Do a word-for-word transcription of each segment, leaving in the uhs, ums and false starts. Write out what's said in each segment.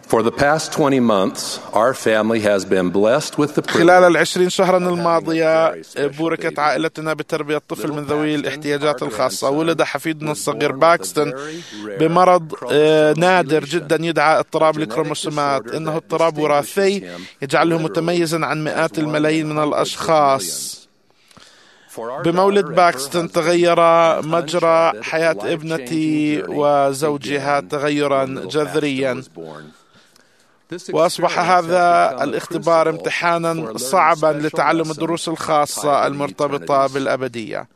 For the past twenty months, our family has been blessed with the خلال العشرين شهرا الماضية بوركت عائلتنا بتربية طفل من ذوي الاحتياجات الخاصة. ولد حفيدنا الصغير باكستون بمرض نادر جدا يدعى اضطراب الكروموسومات. إنه اضطراب وراثي يجعله متميزا عن مئات الملايين من الأشخاص. بمولد باكستون تغير مجرى حياة ابنتي وزوجها تغيرا جذريا، وأصبح هذا الاختبار امتحانا صعبا لتعلم الدروس الخاصة المرتبطة بالأبدية.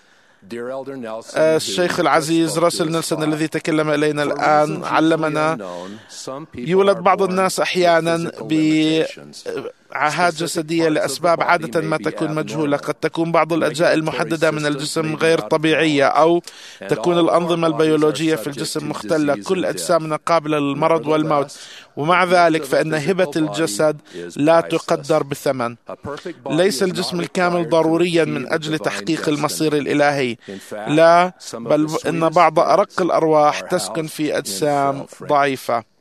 الشيخ العزيز راسل نيلسون الذي تكلم إلينا الآن علمنا يولد بعض الناس أحيانا بعاهات جسدية لأسباب عادة ما تكون مجهولة. قد تكون بعض الأجزاء المحددة من الجسم غير طبيعية، أو تكون الأنظمة البيولوجية في الجسم مختلة. كل أجسامنا قابلة للمرض والموت، ومع ذلك فإن هبة الجسد لا تقدر بثمن. ليس الجسم الكامل ضروريا من أجل تحقيق المصير الإلهي، لا، بل إن بعض أرق الأرواح تسكن في أجسام ضعيفة.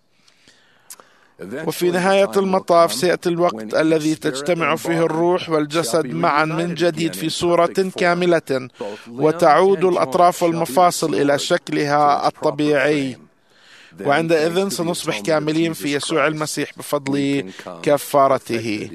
وفي نهاية المطاف سيأتي الوقت الذي تجتمع فيه الروح والجسد معا من جديد في صورة كاملة، وتعود الأطراف والمفاصل إلى شكلها الطبيعي، وعندئذ سنصبح كاملين في يسوع المسيح بفضل كفارته.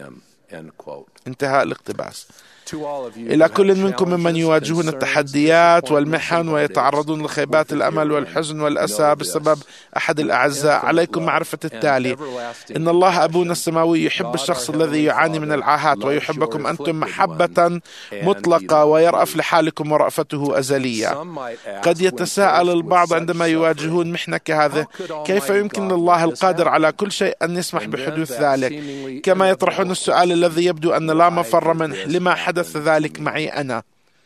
انتهاء الاقتباس. إلى كل منكم ممن يواجهون التحديات والمحن ويتعرضون لخيبات الأمل والحزن والأسى بسبب أحد الأعزاء، عليكم معرفة التالي: إن الله أبونا السماوي يحب الشخص الذي يعاني من العاهات، ويحبكم أنتم محبة مطلقة، ويرأف لحالكم ورأفته أزلية. قد يتساءل البعض عندما يواجهون محنة كهذه: كيف يمكن لله القادر على كل شيء أن يسمح بحدوث ذلك؟ كما يطرحون السؤال الذي يبدو أن لا مفر منه: لما حدث ذلك معي أنا؟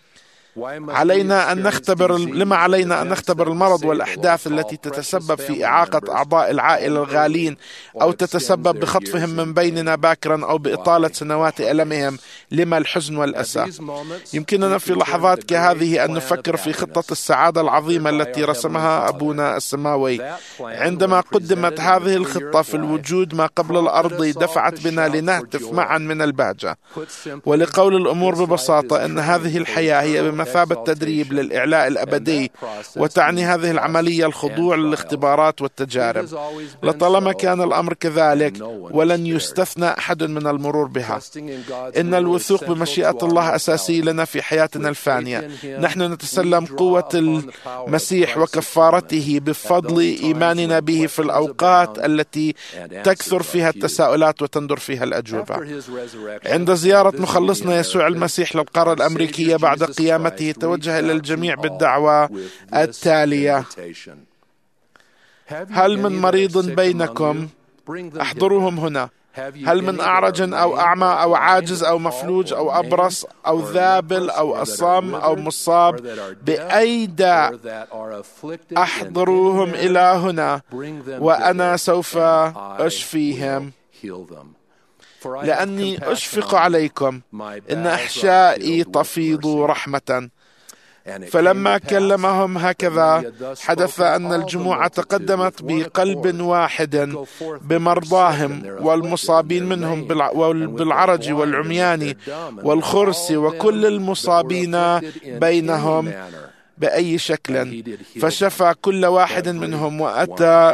علينا أن نختبر لما علينا أن نختبر المرض والأحداث التي تتسبب في إعاقة أعضاء العائلة الغالين، أو تتسبب بخطفهم من بيننا باكرا، أو بإطالة سنوات ألمهم. لما الحزن والأسى؟ يمكننا في لحظات كهذه أن نفكر في خطة السعادة العظيمة التي رسمها أبونا السماوي. عندما قدمت هذه الخطة في الوجود ما قبل الأرض، دفعت بنا لنهتف معا من البهجة. ولقول الأمور ببساطة، أن هذه الحياة هي بمثابة تدريب للإعلاء الأبدي، وتعني هذه العملية الخضوع للاختبارات والتجارب. لطالما كان الأمر كذلك، ولن يستثنى أحد من المرور بها. إن الوثوق بمشيئة الله أساسي لنا في حياتنا الفانية. نحن نتسلم قوة المسيح وكفارته بفضل إيماننا به في الأوقات التي تكثر فيها التساؤلات وتندر فيها الأجوبة. عند زيارة مخلصنا يسوع المسيح للقارة الأمريكية بعد قيامته، توجه إلى الجميع بالدعوة التالية: هل من مريض بينكم؟ احضروهم هنا. هل من أعرج أو أعمى أو عاجز أو مفلوج أو أبرص أو ذابل أو أصم أو مصاب بأي داء؟ أحضروهم إلى هنا، وأنا سوف أشفيهم، لأني أشفق عليكم، إن أحشائي تفيض رحمة. فلما كلمهم هكذا، حدث أن الجموع تقدمت بقلب واحد بمرضاهم والمصابين منهم بالعرج والعميان والخرس وكل المصابين بينهم بأي شكل، فشفى كل واحد منهم، وأتى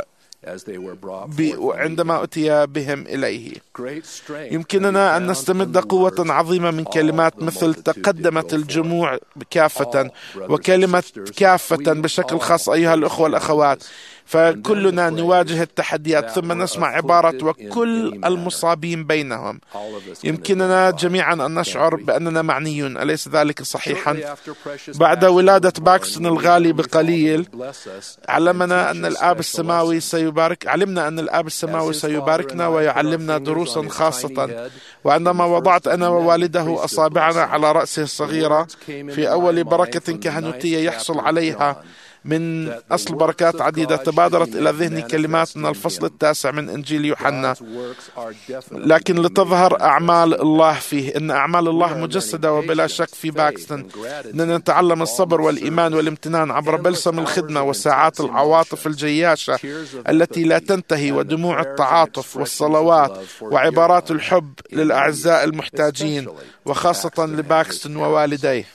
عندما أتي بهم إليه. يمكننا أن نستمد قوة عظيمة من كلمات مثل تقدمت الجموع كافة، وكلمة كافة بشكل خاص أيها الأخوة والأخوات. فكلنا نواجه التحديات، ثم نسمع عبارة وكل المصابين بينهم. يمكننا جميعا أن نشعر بأننا معنيون، أليس ذلك صحيحا؟ بعد ولادة باكستون الغالي بقليل، علمنا أن الآب السماوي سيبارك علمنا أن الآب السماوي سيباركنا ويعلمنا دروسا خاصة. وعندما وضعت أنا ووالده أصابعنا على رأسه الصغيرة في أول بركة كهنوتية يحصل عليها، من أصل بركات عديدة. تبادرت إلى ذهني كلمات من الفصل التاسع من إنجيل يوحنا: لكن لتظهر أعمال الله فيه. إن أعمال الله مجسدة وبلا شك في باكستون. إننا نتعلم الصبر والإيمان والامتنان عبر بلسم الخدمة وساعات العواطف الجياشة التي لا تنتهي، ودموع التعاطف والصلوات وعبارات الحب للأعزاء المحتاجين، وخاصة لباكستون ووالديه.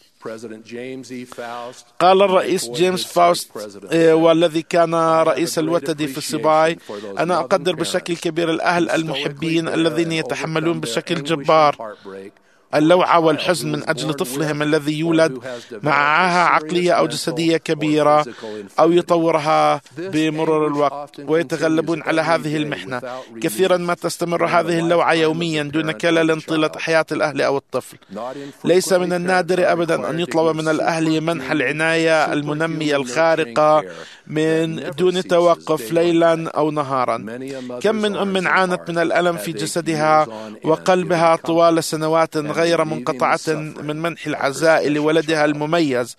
قال الرئيس جيمس فاوست والذي كان رئيس الوتدي في السباي: أنا أقدر بشكل كبير الأهل المحبين الذين يتحملون بشكل جبار اللوعة والحزن من أجل طفلهم الذي يولد مع عاهة عقلية أو جسدية كبيرة أو يطورها بمرور الوقت، ويتغلبون على هذه المحنة. كثيرا ما تستمر هذه اللوعة يوميا دون كلل طيلة حياة الأهل أو الطفل. ليس من النادر أبدا أن يطلب من الأهل منح العناية المنمية الخارقة من دون توقف ليلا أو نهارا. كم من أم عانت من الألم في جسدها وقلبها طوال سنوات غير منقطعة من منح العزاء لولدها المميز.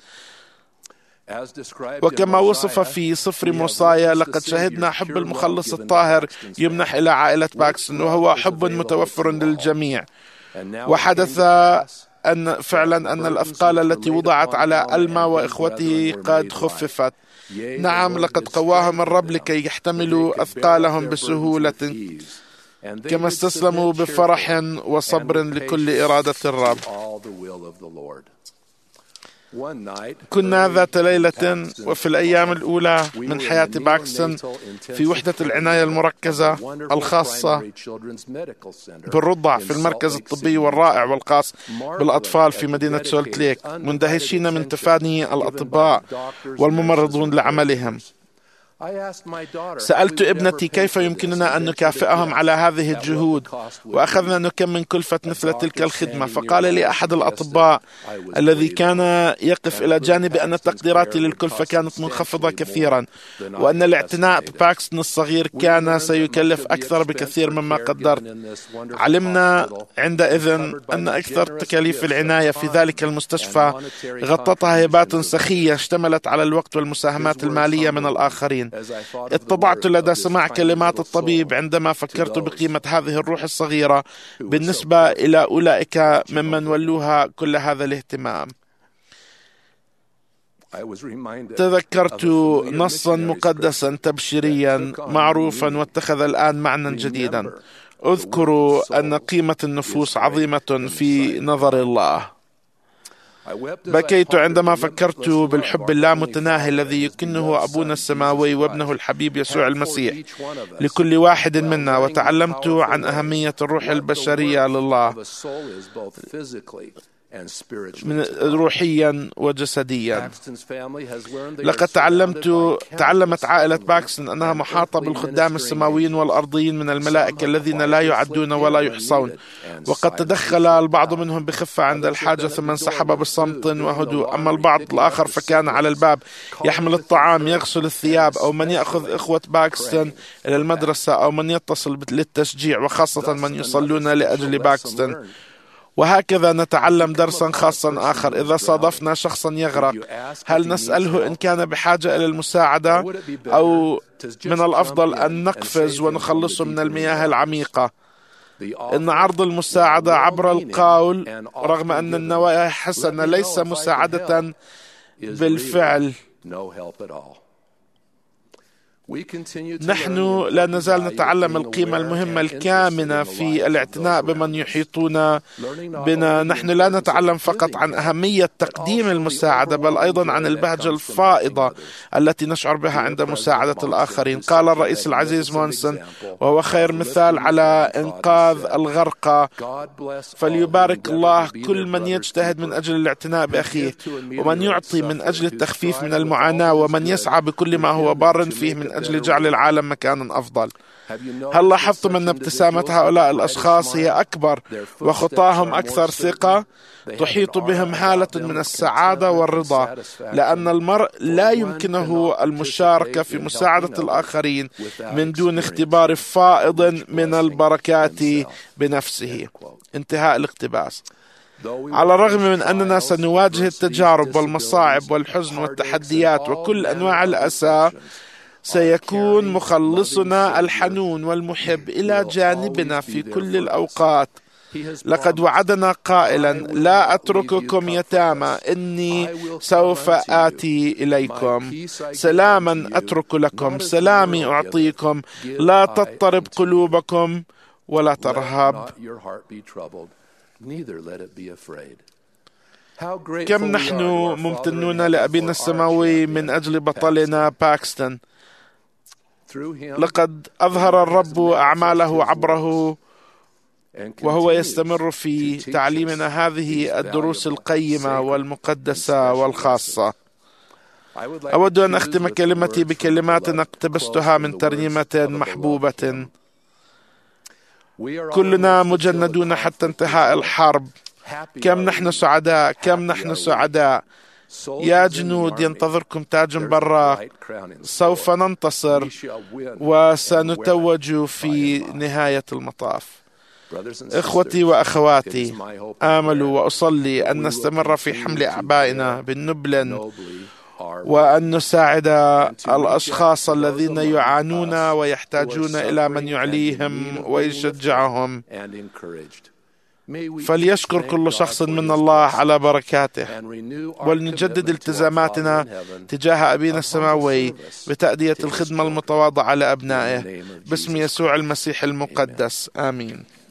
وكما وصف في صفر موصايا: لقد شهدنا حب المخلص الطاهر يمنح إلى عائلة باكستون، وهو حب متوفر للجميع. وحدث أن فعلا أن الأثقال التي وضعت على ألما وإخوته قد خففت. نعم، لقد قواهم الرب لكي يحتملوا أثقالهم بسهولة، كما استسلموا بفرح وصبر لكل إرادة الرب. كنا ذات ليلة وفي الأيام الأولى من حياة باكستون في وحدة العناية المركزة الخاصة بالرضع في المركز الطبي والرائع والخاص بالأطفال في مدينة سولت ليك، مندهشين من تفاني الأطباء والممرضون لعملهم. سألت ابنتي كيف يمكننا أن نكافئهم على هذه الجهود، وأخذنا نكمن كلفة مثل تلك الخدمة. فقال لي أحد الأطباء الذي كان يقف إلى جانبي أن تقديراتي للكلفة كانت منخفضة كثيرا، وأن الاعتناء بباكستون الصغير كان سيكلف أكثر بكثير مما قدرت. علمنا عندئذ أن أكثر تكاليف العناية في ذلك المستشفى غطتها هبات سخية اشتملت على الوقت والمساهمات المالية من الآخرين. اتضعت لدى سماع كلمات الطبيب عندما فكرت بقيمة هذه الروح الصغيرة بالنسبة إلى أولئك ممن ولوها كل هذا الاهتمام. تذكرت نصا مقدسا تبشيريا معروفا واتخذ الآن معنى جديدا: اذكروا أن قيمة النفوس عظيمة في نظر الله. بكيت عندما فكرت بالحب اللامتناهي الذي يكنه أبونا السماوي وابنه الحبيب يسوع المسيح لكل واحد منا، وتعلمت عن أهمية الروح البشرية لله من روحيا وجسديا. لقد تعلمت تعلمت عائلة باكستون أنها محاطة بالخدام السماويين والأرضيين من الملائكة الذين لا يعدون ولا يحصون، وقد تدخل البعض منهم بخفة عند الحاجة ثم انسحب بصمت وهدوء. أما البعض الآخر فكان على الباب يحمل الطعام، يغسل الثياب، أو من يأخذ إخوة باكستون إلى المدرسة، أو من يتصل للتشجيع، وخاصة من يصلون لأجل باكستون. وهكذا نتعلم درسا خاصا آخر: إذا صادفنا شخصا يغرق، هل نسأله إن كان بحاجة إلى المساعدة، أو من الأفضل أن نقفز ونخلصه من المياه العميقة؟ إن عرض المساعدة عبر القول رغم أن النوايا حسنة ليس مساعدة بالفعل. نحن لا نزال نتعلم القيمة المهمة الكامنة في الاعتناء بمن يحيطون بنا. نحن لا نتعلم فقط عن أهمية تقديم المساعدة، بل أيضا عن البهجة الفائضة التي نشعر بها عند مساعدة الآخرين. قال الرئيس العزيز مونسون، وهو خير مثال على إنقاذ الغرقى: فليبارك الله كل من يجتهد من أجل الاعتناء بأخيه، ومن يعطي من أجل التخفيف من المعاناة، ومن يسعى بكل ما هو بار فيه من أجل جعل العالم مكانا أفضل. هل لاحظتم أن ابتسامة هؤلاء الأشخاص هي أكبر وخطاهم أكثر ثقة؟ تحيط بهم حالة من السعادة والرضا، لأن المرء لا يمكنه المشاركة في مساعدة الآخرين من دون اختبار فائض من البركات بنفسه. انتهاء الاقتباس. على الرغم من أننا سنواجه التجارب والمصاعب والحزن والتحديات وكل أنواع الأسى، سيكون مخلصنا الحنون والمحب إلى جانبنا في كل الأوقات. لقد وعدنا قائلا: لا أترككم يتامى، إني سوف آتي إليكم، سلاما أترك لكم، سلامي أعطيكم، لا تضطرب قلوبكم ولا ترهب. كم نحن ممتنون لأبينا السماوي من أجل بطلنا باكستون. لقد أظهر الرب أعماله عبره، وهو يستمر في تعليمنا هذه الدروس القيمة والمقدسة والخاصة. أود أن أختم كلمتي بكلمات اقتبستها من ترنيمة محبوبة: كلنا مجندون حتى انتهاء الحرب، كم نحن سعداء، كم نحن سعداء، يا جنود ينتظركم تاج براق، سوف ننتصر وسنتوج في نهاية المطاف. إخوتي وأخواتي، آمل وأصلي أن نستمر في حمل أعبائنا بالنبل، وأن نساعد الأشخاص الذين يعانون ويحتاجون إلى من يعليهم ويشجعهم. فليشكر كل شخص من الله على بركاته، ولنجدد التزاماتنا تجاه أبينا السماوي بتأدية الخدمة المتواضعة لأبنائه، باسم يسوع المسيح المقدس، آمين.